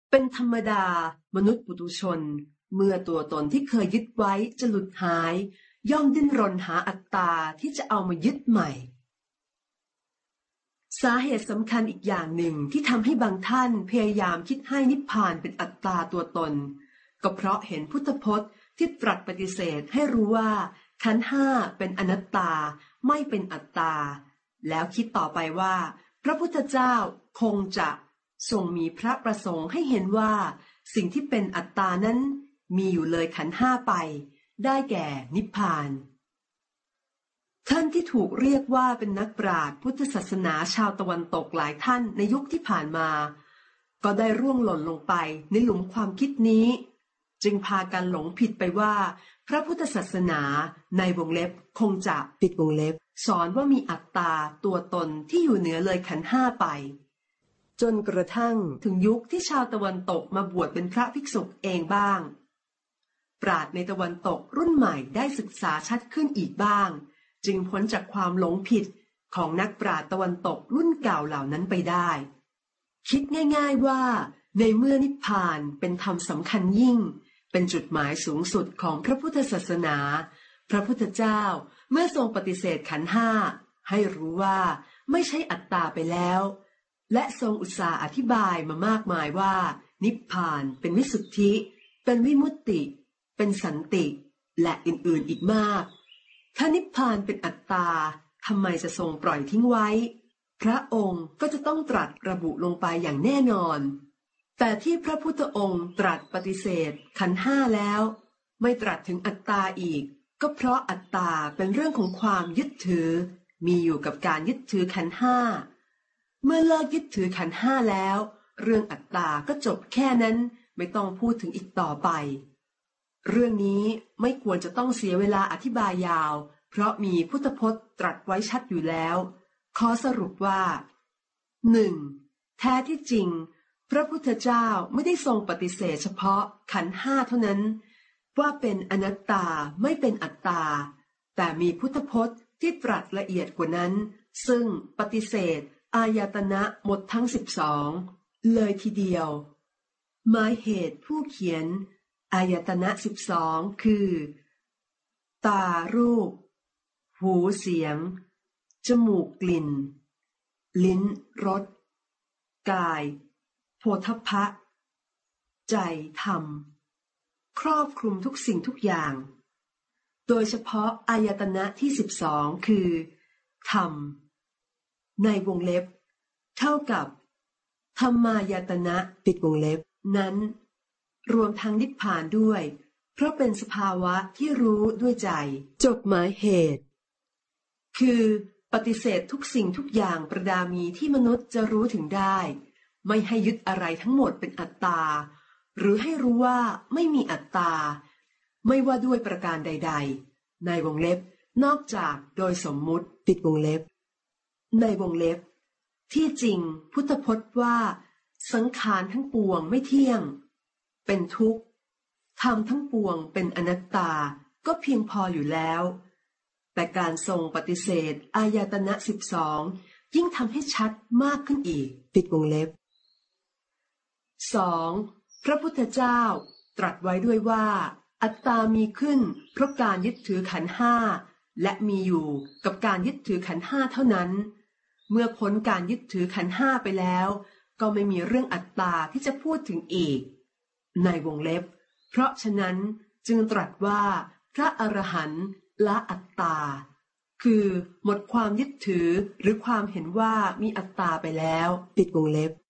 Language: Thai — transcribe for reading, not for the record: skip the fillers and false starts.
เป็นธรรมดามนุษย์ปุถุชนเมื่อตัวตนที่เคยยึดไว้จะหลุดหายย่อมดิ้นรนหาอัตตาที่จะเอามายึดใหม่สาเหตุสำคัญอีกอย่างหนึ่งที่ทำให้บางท่านพยายามคิดให้นิพพานเป็นอัตตาตัวตนก็เพราะเห็นพุทธพจน์ที่ตรัสปฏิเสธให้รู้ว่าขันธ์ห้าเป็นอนัตตาไม่เป็นอัตตาแล้วคิดต่อไปว่าพระพุทธเจ้าคงจะทรงมีพระประสงค์ให้เห็นว่าสิ่งที่เป็นอัตตานั้นมีอยู่เลยขันธ์ห้าไปได้แก่นิพพานท่านที่ถูกเรียกว่าเป็นนักปราชญ์พุทธศาสนาชาวตะวันตกหลายท่านในยุคที่ผ่านมาก็ได้ร่วงหล่นลงไปในหลุมความคิดนี้จึงพากันหลงผิดไปว่าพระพุทธศาสนาในวงเล็บคงจะปิดวงเล็บสอนว่ามีอัตตาตัวตนที่อยู่เหนือเลยขันธ์ห้าไปจนกระทั่งถึงยุคที่ชาวตะวันตกมาบวชเป็นพระภิกษุเองบ้างปราชญ์ในตะวันตกรุ่นใหม่ได้ศึกษาชัดขึ้นอีกบ้างจึงพ้นจากความหลงผิดของนักปราชญ์ตะวันตกรุ่นเก่าเหล่านั้นไปได้คิดง่ายๆว่าในเมื่อนิพพานเป็นธรรมสำคัญยิ่งเป็นจุดหมายสูงสุดของพระพุทธศาสนาพระพุทธเจ้าเมื่อทรงปฏิเสธขันธ์ห้าให้รู้ว่าไม่ใช่อัตตาไปแล้วและทรงอุตส่าห์อธิบายมามากมายว่านิพพานเป็นวิสุทธิเป็นวิมุตติเป็นสันติและอื่นๆอีกมากถ้านิพพานเป็นอัตตาทำไมจะทรงปล่อยทิ้งไว้พระองค์ก็จะต้องตรัสระบุลงไปอย่างแน่นอนแต่ที่พระพุทธองค์ตรัสปฏิเสธขันธ์ห้าแล้วไม่ตรัสถึงอัตตาอีกก็เพราะอัตตาเป็นเรื่องของความยึดถือมีอยู่กับการยึดถือขันธ์ห้าเมื่อเลิกยึดถือขันธ์ห้าแล้วเรื่องอัตตาก็จบแค่นั้นไม่ต้องพูดถึงอีกต่อไปเรื่องนี้ไม่ควรจะต้องเสียเวลาอธิบายยาวเพราะมีพุทธพจน์ตรัสไว้ชัดอยู่แล้วขอสรุปว่า 1. แท้ที่จริงพระพุทธเจ้าไม่ได้ทรงปฏิเสธเฉพาะขันธ์ห้าเท่านั้นว่าเป็นอนัตตาไม่เป็นอัตตาแต่มีพุทธพจน์ที่ตรัสละเอียดกว่านั้นซึ่งปฏิเสธอายตนะหมดทั้ง12เลยทีเดียวหมายเหตุผู้เขียนอายตนะ12คือตารูปหูเสียงจมูกกลิ่นลิ้นรสกายโผฏฐัพพะใจธรรมครอบคลุมทุกสิ่งทุกอย่างโดยเฉพาะอายตนะที่12คือธรรมในวงเล็บเท่ากับธรรมายตนะปิดวงเล็บนั้นรวมทั้งนิพพานด้วยเพราะเป็นสภาวะที่รู้ด้วยใจจบหมายเหตุคือปฏิเสธทุกสิ่งทุกอย่างประดามีที่มนุษย์จะรู้ถึงได้ไม่ให้ยึดอะไรทั้งหมดเป็นอัตตาหรือให้รู้ว่าไม่มีอัตตาไม่ว่าด้วยประการใดๆในวงเล็บนอกจากโดยสมมุติปิดวงเล็บในวงเล็บที่จริงพุทธพจน์ว่าสังขารทั้งปวงไม่เที่ยงเป็นทุกข์ธรรมทั้งปวงเป็นอนัตตาก็เพียงพออยู่แล้วแต่การทรงปฏิเสธอายตนะ12ยิ่งทำให้ชัดมากขึ้นอีกปิดวงเล็บ 2. พระพุทธเจ้าตรัสไว้ด้วยว่าอัตตามีขึ้นเพราะการยึดถือขันธ์ห้าและมีอยู่กับการยึดถือขันธ์ห้าเท่านั้นเมื่อพ้นการยึดถือขันธ์ห้าไปแล้วก็ไม่มีเรื่องอัตตาที่จะพูดถึงอีกในวงเล็บเพราะฉะนั้นจึงตรัสว่าพระอรหันต์ละอัตตาคือหมดความยึดถือหรือความเห็นว่ามีอัตตาไปแล้วปิดวงเล็บ